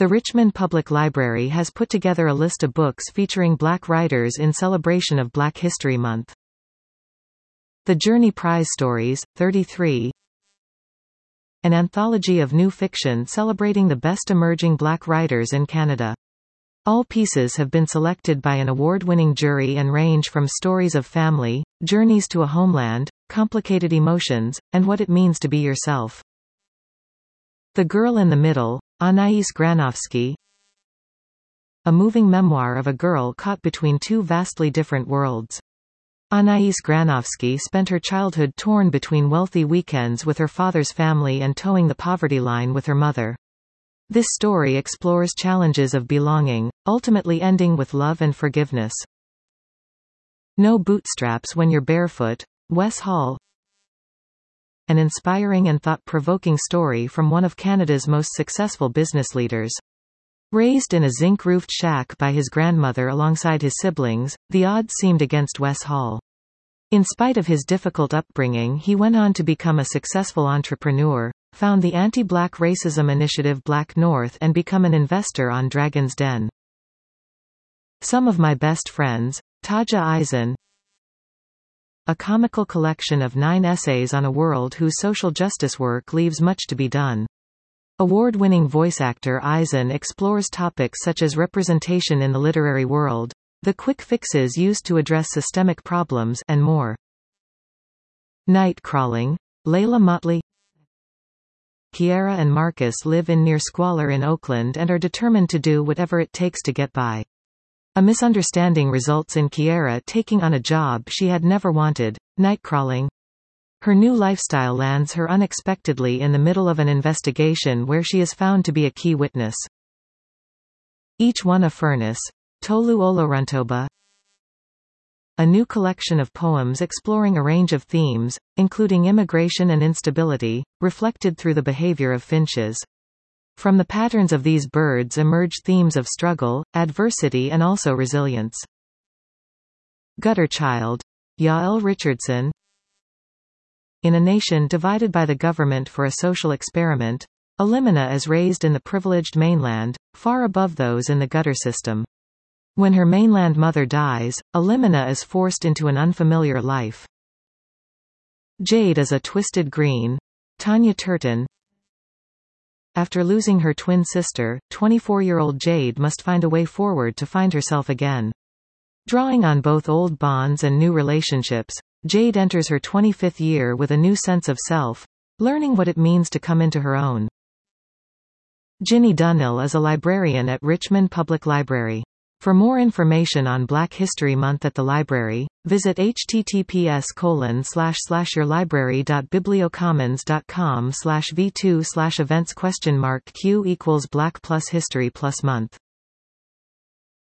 The Richmond Public Library has put together a list of books featuring Black writers in celebration of Black History Month. The Journey Prize Stories, 33. An anthology of new fiction celebrating the best emerging Black writers in Canada. All pieces have been selected by an award-winning jury and range from stories of family, journeys to a homeland, complicated emotions, and what it means to be yourself. The Girl in the Middle, Anaïs Granovsky. A moving memoir of a girl caught between two vastly different worlds. Anaïs Granovsky spent her childhood torn between wealthy weekends with her father's family and towing the poverty line with her mother. This story explores challenges of belonging, ultimately ending with love and forgiveness. No Bootstraps When You're Barefoot, Wes Hall. An inspiring and thought-provoking story from one of Canada's most successful business leaders. Raised in a zinc-roofed shack by his grandmother alongside his siblings, the odds seemed against Wes Hall. In spite of his difficult upbringing, he went on to become a successful entrepreneur, found the anti-Black racism initiative Black North and become an investor on Dragon's Den. Some of My Best Friends, Taja Eisen. A comical collection of 9 essays on a world whose social justice work leaves much to be done. Award-winning voice actor Eisen explores topics such as representation in the literary world, the quick fixes used to address systemic problems, and more. Night Crawling, Layla Motley. Kiara and Marcus live in near squalor in Oakland and are determined to do whatever it takes to get by. A misunderstanding results in Kiara taking on a job she had never wanted, nightcrawling. Her new lifestyle lands her unexpectedly in the middle of an investigation where she is found to be a key witness. Each One a Furnace, Tolu Oloruntoba. A new collection of poems exploring a range of themes, including immigration and instability, reflected through the behavior of finches. From the patterns of these birds emerge themes of struggle, adversity and also resilience. Gutter Child, Yael Richardson. In a nation divided by the government for a social experiment, Elimina is raised in the privileged mainland, far above those in the gutter system. When her mainland mother dies, Elimina is forced into an unfamiliar life. Jade is a Twisted Green, Tanya Turton. After losing her twin sister, 24-year-old Jade must find a way forward to find herself again. Drawing on both old bonds and new relationships, Jade enters her 25th year with a new sense of self, learning what it means to come into her own. Ginny Dunhill is a librarian at Richmond Public Library. For more information on Black History Month at the library, visit https://yourlibrary.bibliocommons.com/v2/events?Q = Black plus History plus Month